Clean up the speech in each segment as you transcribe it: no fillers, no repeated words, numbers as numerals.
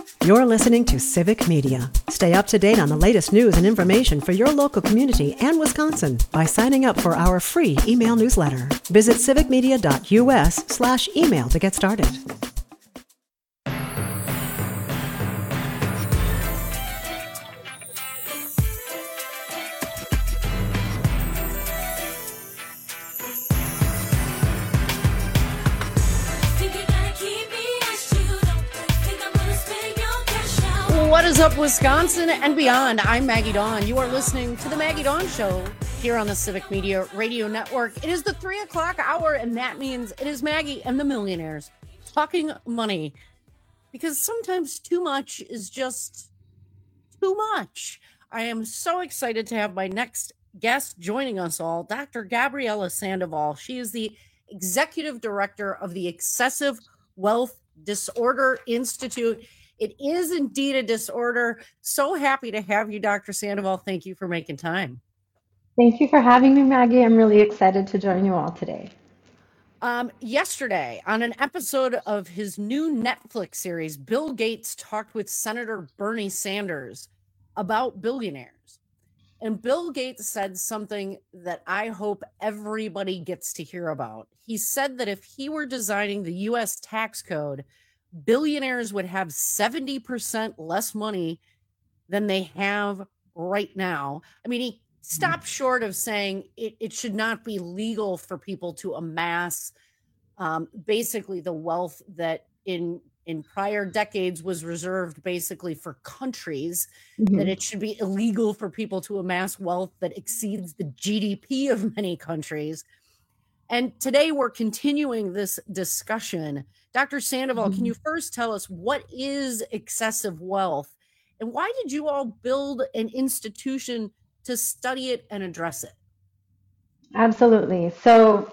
You're listening to Civic Media. Stay up to date on the latest news and information for your local community and Wisconsin by signing up for our free email newsletter. Visit civicmedia.us/email to get started. What is up, Wisconsin and beyond? I'm Maggie Dawn. You are listening to the Maggie Dawn Show here on the Civic Media Radio Network. It is the 3 o'clock hour, and that means it is Maggie and the Millionaires talking money, because sometimes too much is just too much. I am so excited to have my next guest joining us all, Dr. Gabriela Sandoval. She is the Executive Director of the Excessive Wealth Disorder Institute. It is indeed a disorder. So happy to have you, Dr. Sandoval. Thank you for making time. Thank you for having me, Maggie. I'm really excited to join you all today. Yesterday, on an episode of his new Netflix series, Bill Gates talked with Senator Bernie Sanders about billionaires. And Bill Gates said something that I hope everybody gets to hear about. He said that if he were designing the U.S. tax code, billionaires would have 70% less money than they have right now. I mean, he stopped short of saying it should not be legal for people to amass basically the wealth that in prior decades was reserved basically for countries, that it should be illegal for people to amass wealth that exceeds the GDP of many countries. And today we're continuing this discussion. Dr. Sandoval, can you first tell us what is excessive wealth, and why did you all build an institution to study it and address it? Absolutely. So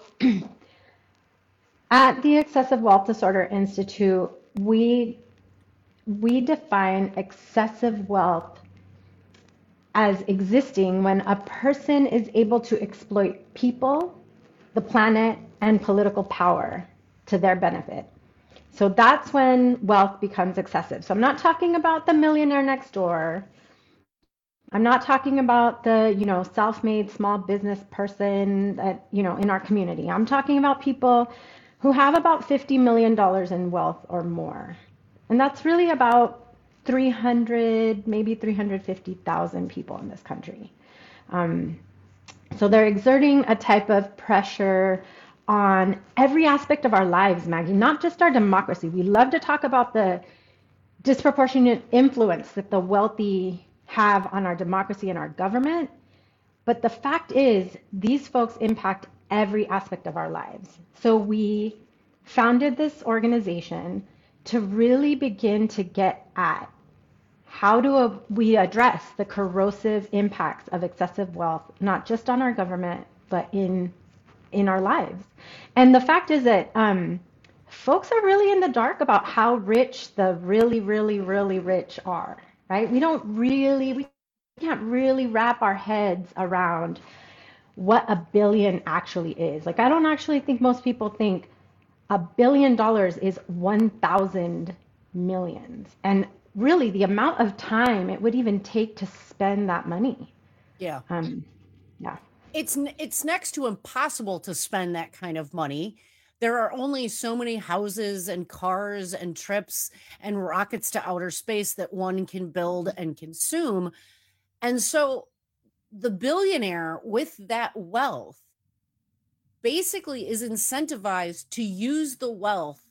at the Excessive Wealth Disorder Institute, we define excessive wealth as existing when a person is able to exploit people, the planet, and political power to their benefit. So that's when wealth becomes excessive. So I'm not talking about the millionaire next door. I'm not talking about the, self-made small business person that, in our community. I'm talking about people who have about $50 million in wealth or more. And that's really about 300, maybe 350,000 people in this country. So they're exerting a type of pressure on every aspect of our lives, Maggie, not just our democracy. We love to talk about the disproportionate influence that the wealthy have on our democracy and our government. But the fact is, these folks impact every aspect of our lives. So we founded this organization to really begin to get at how do we address the corrosive impacts of excessive wealth, not just on our government, but in our lives. And the fact is that folks are really in the dark about how rich the really, really, really rich are, right? We can't really wrap our heads around what $1 billion actually is. Like, I don't actually think most people think $1 billion is 1,000 millions. And really the amount of time it would even take to spend that money. Yeah. Yeah. It's next to impossible to spend that kind of money. There are only so many houses and cars and trips and rockets to outer space that one can build and consume. And so the billionaire with that wealth basically is incentivized to use the wealth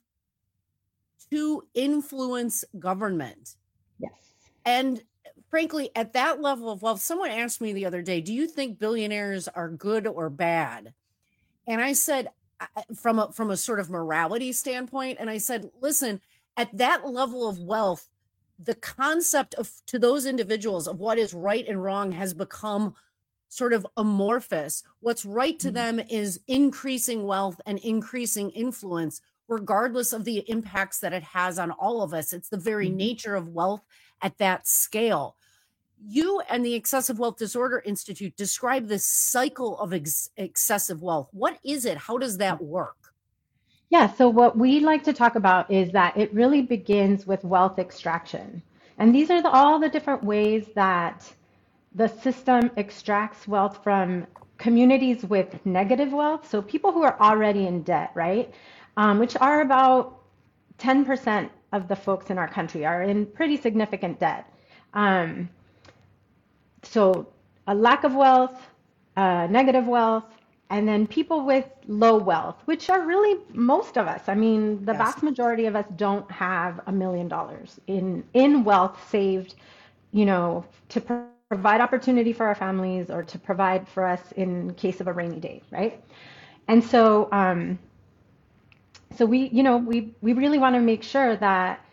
to influence government. Yes. And frankly, at that level of wealth, someone asked me the other day, do you think billionaires are good or bad? And I said, from a sort of morality standpoint, and I said, listen, at that level of wealth, the concept to those individuals of what is right and wrong has become sort of amorphous. What's right to them is increasing wealth and increasing influence, regardless of the impacts that it has on all of us. It's the very nature of wealth at that scale. You and the Excessive Wealth Disorder Institute describe this cycle of excessive wealth. What is it? How does that work? Yeah, so what we like to talk about is that it really begins with wealth extraction. And these are all the different ways that the system extracts wealth from communities with negative wealth. So people who are already in debt, right? Which are about 10% of the folks in our country are in pretty significant debt. Um, so a lack of wealth, negative wealth, and then people with low wealth, which are really most of us. I mean, the Yes. vast majority of us don't have $1 million in wealth saved, to provide opportunity for our families or to provide for us in case of a rainy day, right? And so we really want to make sure that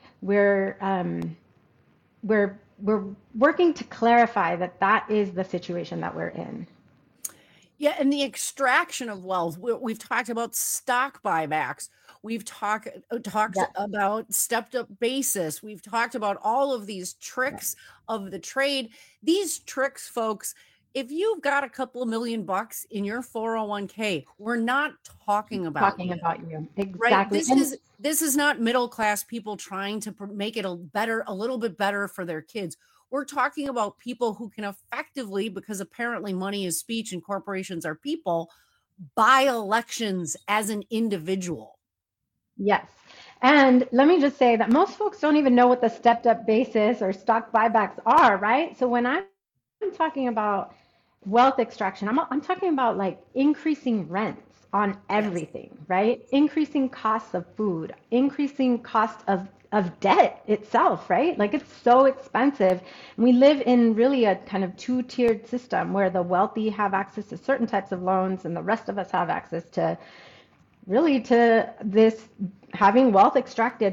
we're working to clarify that that is the situation that we're in. Yeah, and the extraction of wealth. We've talked about stock buybacks. We've talked Yes, about stepped up basis. We've talked about all of these yes. tricks of the trade. These tricks, folks, if you've got a couple of $1 million in your 401k, we're not talking about Talking you. about you. Right. Exactly. This is not middle class people trying to make it a little bit better for their kids. We're talking about people who can effectively, because apparently money is speech and corporations are people, buy elections as an individual. Yes. And let me just say that most folks don't even know what the stepped up basis or stock buybacks are, right? So when I'm talking about wealth extraction, I'm talking about like increasing rents on Yes. everything, right? Increasing costs of food, increasing cost of debt itself, right? Like it's so expensive. And we live in really a kind of two-tiered system where the wealthy have access to certain types of loans and the rest of us have access to really to this having wealth extracted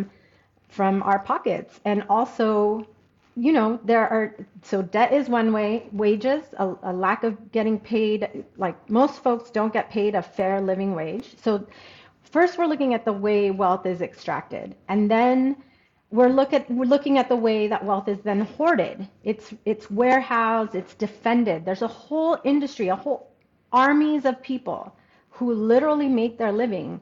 from our pockets. And also, there are, so debt is one way, wages, a lack of getting paid, like most folks don't get paid a fair living wage. So first we're looking at the way wealth is extracted, and then we're looking at the way that wealth is then hoarded. It's warehoused, it's defended. There's a whole industry, a whole armies of people who literally make their living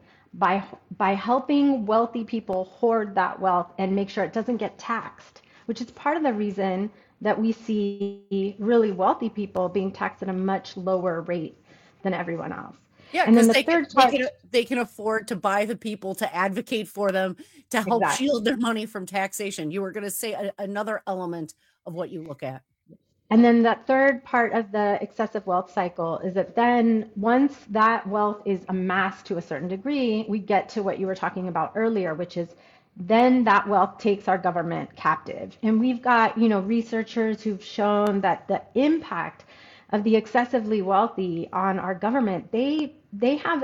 by helping wealthy people hoard that wealth and make sure it doesn't get taxed, which is part of the reason that we see really wealthy people being taxed at a much lower rate than everyone else. Yeah, And then because the they can third they part, can they can afford to buy the people to advocate for them to help exactly. shield their money from taxation. You were going to say another element of what you look at. And then that third part of the excessive wealth cycle is that then once that wealth is amassed to a certain degree, we get to what you were talking about earlier, which is then that wealth takes our government captive. And we've got, researchers who've shown that the impact of the excessively wealthy on our government, they have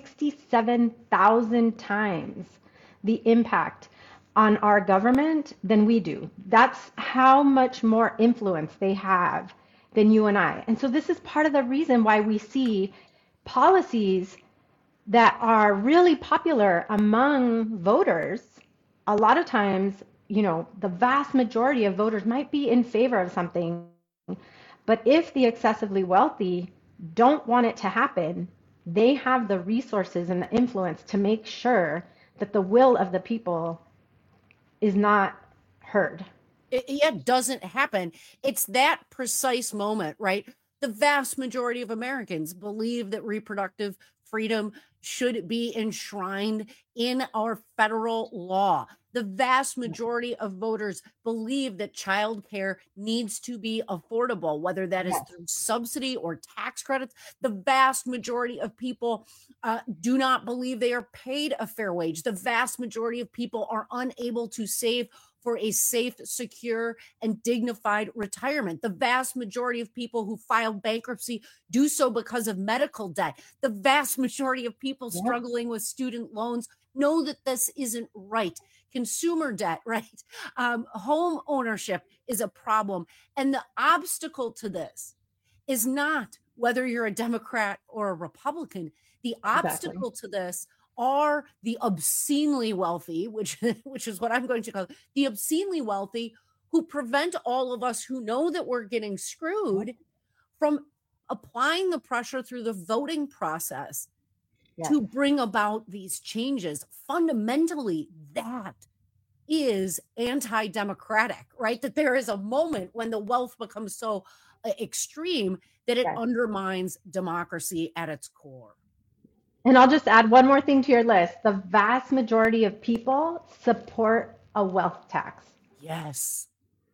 67,000 times the impact on our government than we do. That's how much more influence they have than you and I. And so this is part of the reason why we see policies that are really popular among voters. A lot of times, the vast majority of voters might be in favor of something, but if the excessively wealthy don't want it to happen, they have the resources and the influence to make sure that the will of the people is not heard. It doesn't happen. It's that precise moment, right? The vast majority of Americans believe that reproductive freedom should be enshrined in our federal law. The vast majority of voters believe that childcare needs to be affordable, whether that is Yes. through subsidy or tax credits. The vast majority of people do not believe they are paid a fair wage. The vast majority of people are unable to save for a safe, secure, and dignified retirement. The vast majority of people who file bankruptcy do so because of medical debt. The vast majority of people Yep. struggling with student loans know that this isn't right. Consumer debt, right? Home ownership is a problem. And the obstacle to this is not whether you're a Democrat or a Republican. The Exactly. obstacle to this are the obscenely wealthy, which is what I'm going to call the obscenely wealthy, who prevent all of us who know that we're getting screwed from applying the pressure through the voting process to bring about these changes. Fundamentally, that is anti-democratic, right? That there is a moment when the wealth becomes so extreme that it undermines democracy at its core. And I'll just add one more thing to your list. The vast majority of people support a wealth tax. Yes.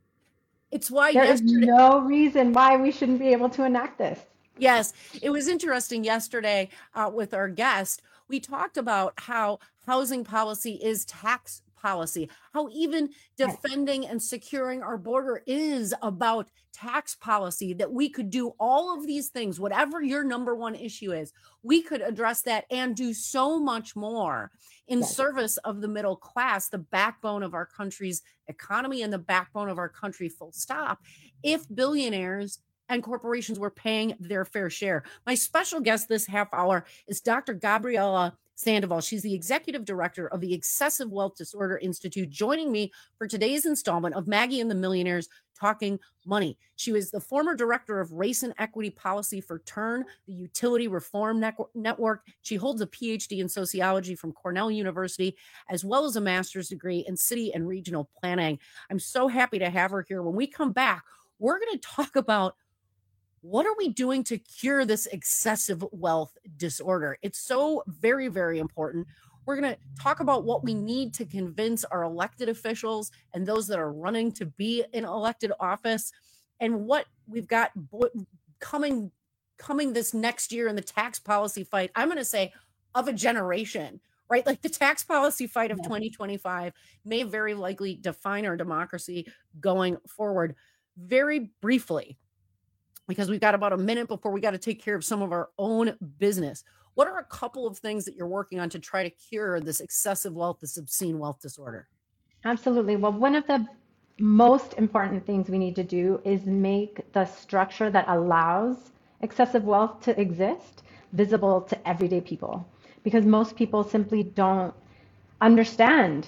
It's why there is no reason why we shouldn't be able to enact this. Yes, it was interesting yesterday with our guest. We talked about how housing policy is tax policy, how even defending and securing our border is about tax policy, that we could do all of these things, whatever your number one issue is, we could address that and do so much more in service of the middle class, the backbone of our country's economy and the backbone of our country, full stop, if billionaires and corporations were paying their fair share. My special guest this half hour is Dr. Gabriela Sandoval. She's the executive director of the Excessive Wealth Disorder Institute, joining me for today's installment of Maggie and the Millionaires Talking Money. She was the former director of race and equity policy for TURN, the Utility Reform Network. She holds a PhD in sociology from Cornell University, as well as a master's degree in city and regional planning. I'm so happy to have her here. When we come back, we're going to talk about what are we doing to cure this excessive wealth disorder? It's so very, very important. We're going to talk about what we need to convince our elected officials and those that are running to be in elected office, and what we've got coming this next year in the tax policy fight. I'm going to say of a generation, right? Like the tax policy fight of 2025 may very likely define our democracy going forward. Very briefly, because we've got about a minute before we got to take care of some of our own business. What are a couple of things that you're working on to try to cure this excessive wealth, this obscene wealth disorder? Absolutely. Well, one of the most important things we need to do is make the structure that allows excessive wealth to exist visible to everyday people, because most people simply don't understand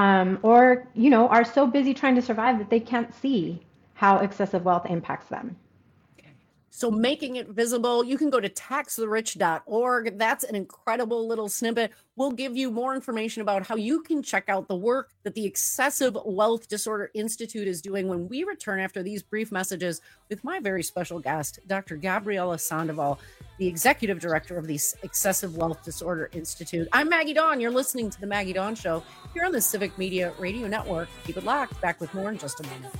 or, are so busy trying to survive that they can't see how excessive wealth impacts them. So making it visible, you can go to taxtherich.org. That's an incredible little snippet. We'll give you more information about how you can check out the work that the Excessive Wealth Disorder Institute is doing when we return after these brief messages with my very special guest, Dr. Gabriela Sandoval, the executive director of the Excessive Wealth Disorder Institute. I'm Maggie Dawn. You're listening to The Maggie Dawn Show here on the Civic Media Radio Network. Keep it locked. Back with more in just a moment.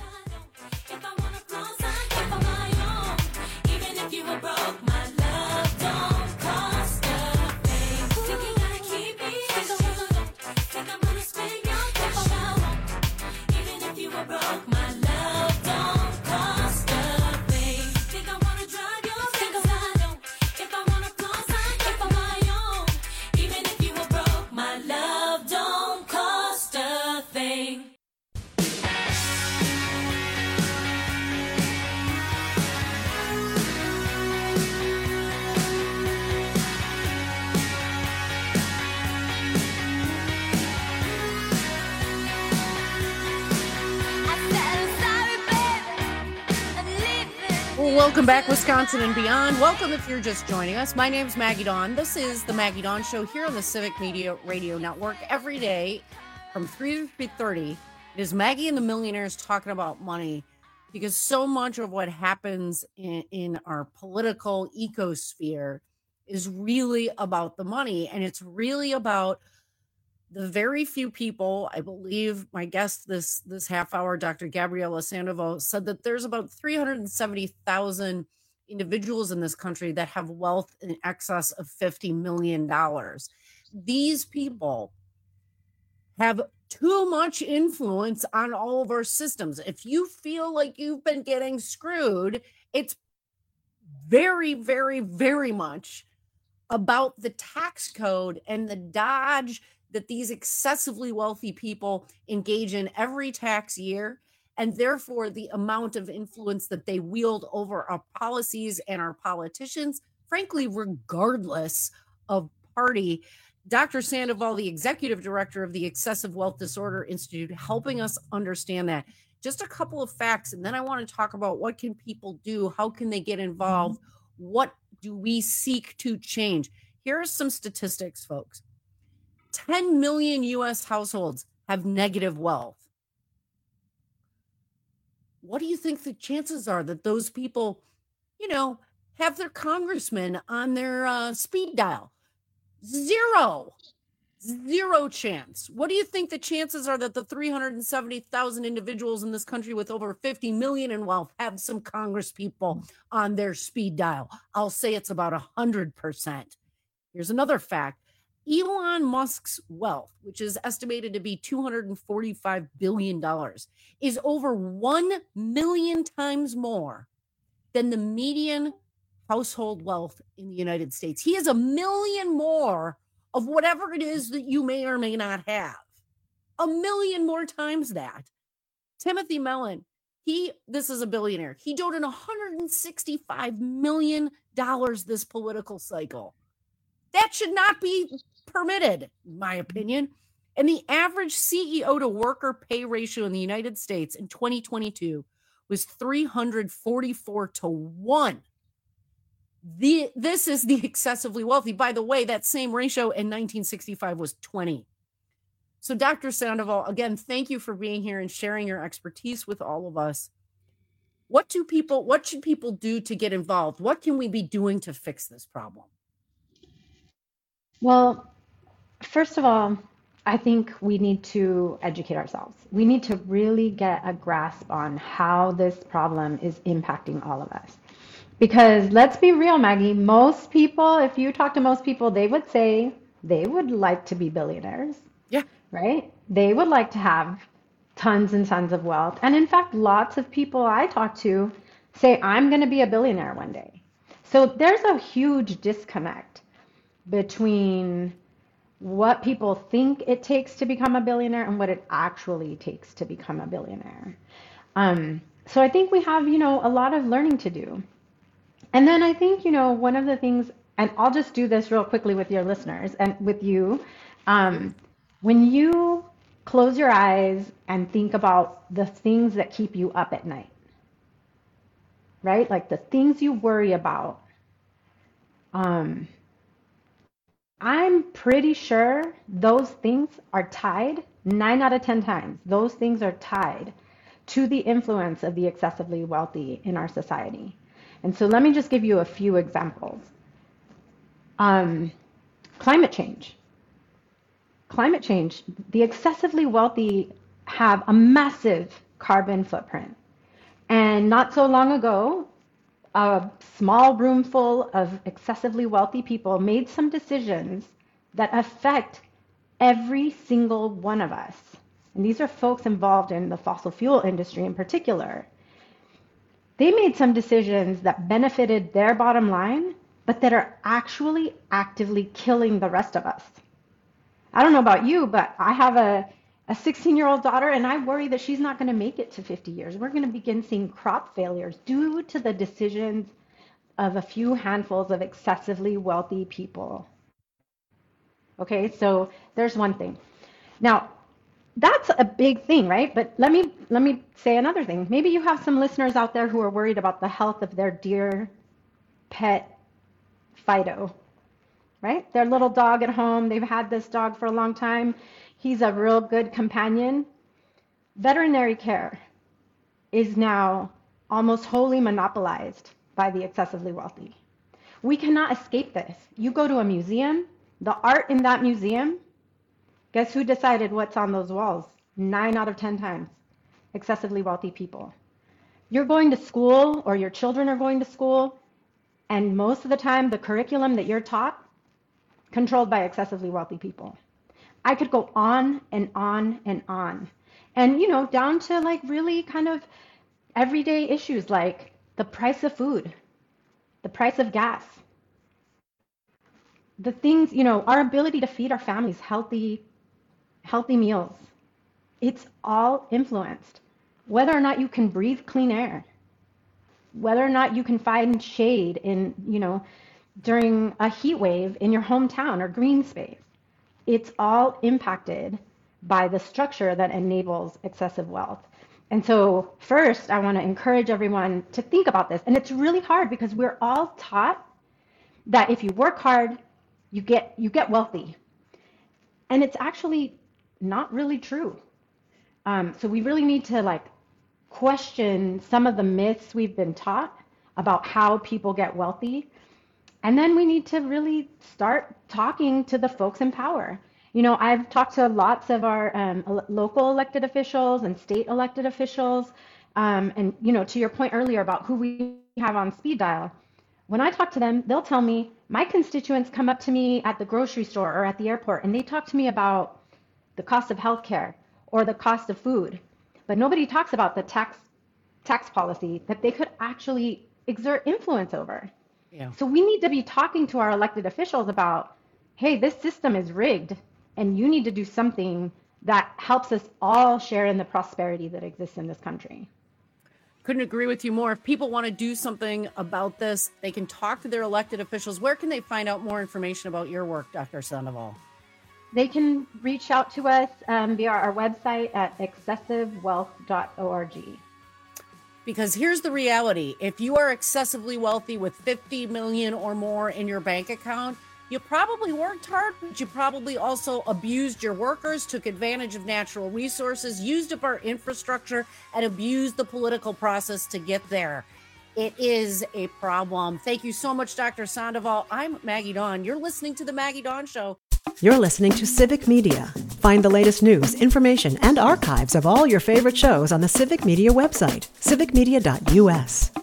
Welcome back, Wisconsin and beyond. Welcome if you're just joining us. My name's Maggie Dawn. This is the Maggie Dawn Show here on the Civic Media Radio Network. Every day from 3 to 3:30, it is Maggie and the Millionaires talking about money, because so much of what happens in our political ecosphere is really about the money, and it's really about the very few people. I believe my guest this half hour, Dr. Gabriela Sandoval, said that there's about 370,000 individuals in this country that have wealth in excess of $50 million. These people have too much influence on all of our systems. If you feel like you've been getting screwed, it's very, very, very much about the tax code and the dodge that these excessively wealthy people engage in every tax year, and therefore the amount of influence that they wield over our policies and our politicians, frankly, regardless of party. Dr. Sandoval, the executive director of the Excessive Wealth Disorder Institute, helping us understand that. Just a couple of facts, and then I want to talk about what can people do, how can they get involved, what do we seek to change. Here are some statistics, folks. 10 million US households have negative wealth. What do you think the chances are that those people, have their congressman on their speed dial? Zero chance. What do you think the chances are that the 370,000 individuals in this country with over 50 million in wealth have some Congress people on their speed dial? I'll say it's about 100%. Here's another fact. Elon Musk's wealth, which is estimated to be $245 billion, is over 1 million times more than the median household wealth in the United States. He has 1 million more of whatever it is that you may or may not have. 1 million more times that. Timothy Mellon, this is a billionaire. He donated $165 million this political cycle. That should not be permitted, in my opinion. And the average CEO to worker pay ratio in the United States in 2022 was 344 to 1. This is the excessively wealthy. By the way, that same ratio in 1965 was 20. So Dr. Sandoval, again, thank you for being here and sharing your expertise with all of us. What should people do to get involved? What can we be doing to fix this problem? Well, first of all, I think we need to educate ourselves. We need to really get a grasp on how this problem is impacting all of us. Because let's be real, Maggie, most people, if you talk to most people, they would say they would like to be billionaires. Yeah. Right? They would like to have tons and tons of wealth. And in fact, lots of people I talk to say, I'm going to be a billionaire one day. So there's a huge disconnect between what people think it takes to become a billionaire and what it actually takes to become a billionaire. So I think we have, a lot of learning to do. And then I think, one of the things, and I'll just do this real quickly with your listeners and with you, when you close your eyes and think about the things that keep you up at night, right? Like the things you worry about, I'm pretty sure those things are tied, 9 out of 10 times, those things are tied to the influence of the excessively wealthy in our society. And so let me just give you a few examples. Climate change. Climate change, the excessively wealthy have a massive carbon footprint. And not so long ago, a small room full of excessively wealthy people made some decisions that affect every single one of us. And these are folks involved in the fossil fuel industry in particular. They made some decisions that benefited their bottom line, but that are actually actively killing the rest of us. I don't know about you, but I have a 16-year-old daughter, and I worry that she's not going to make it to 50 years. We're going to begin seeing crop failures due to the decisions of a few handfuls of excessively wealthy people. Okay, so there's one thing. Now, that's a big thing, right? But let me say another thing. Maybe you have some listeners out there who are worried about the health of their dear pet Fido, right? Their little dog at home. They've had this dog for a long time. He's a real good companion. Veterinary care is now almost wholly monopolized by the excessively wealthy. We cannot escape this. You go to a museum, the art in that museum, guess who decided what's on those walls? 9 out of 10 times, excessively wealthy people. You're going to school, or your children are going to school, and most of the time the curriculum that you're taught, controlled by excessively wealthy people. I could go on and on and on. And, down to like really kind of everyday issues like the price of food, the price of gas, the things, our ability to feed our families healthy meals. It's all influenced. Whether or not you can breathe clean air, whether or not you can find shade in, during a heat wave in your hometown or green space. It's all impacted by the structure that enables excessive wealth. And so first, I want to encourage everyone to think about this. And it's really hard because we're all taught that if you work hard, you get wealthy. And it's actually not really true. So we really need to question some of the myths we've been taught about how people get wealthy. And then we need to really start talking to the folks in power. I've talked to lots of our local elected officials and state elected officials. And, to your point earlier about who we have on speed dial, when I talk to them, they'll tell me, my constituents come up to me at the grocery store or at the airport, and they talk to me about the cost of healthcare or the cost of food. But nobody talks about the tax policy that they could actually exert influence over. Yeah. So we need to be talking to our elected officials about, hey, this system is rigged, and you need to do something that helps us all share in the prosperity that exists in this country. Couldn't agree with you more. If people want to do something about this, they can talk to their elected officials. Where can they find out more information about your work, Dr. Sandoval? They can reach out to us via our website at excessivewealth.org. Because here's the reality. If you are excessively wealthy with 50 million or more in your bank account, you probably worked hard, but you probably also abused your workers, took advantage of natural resources, used up our infrastructure, and abused the political process to get there. It is a problem. Thank you so much, Dr. Sandoval. I'm Maggie Dawn. You're listening to The Maggie Dawn Show. You're listening to Civic Media. Find the latest news, information, and archives of all your favorite shows on the Civic Media website, civicmedia.us.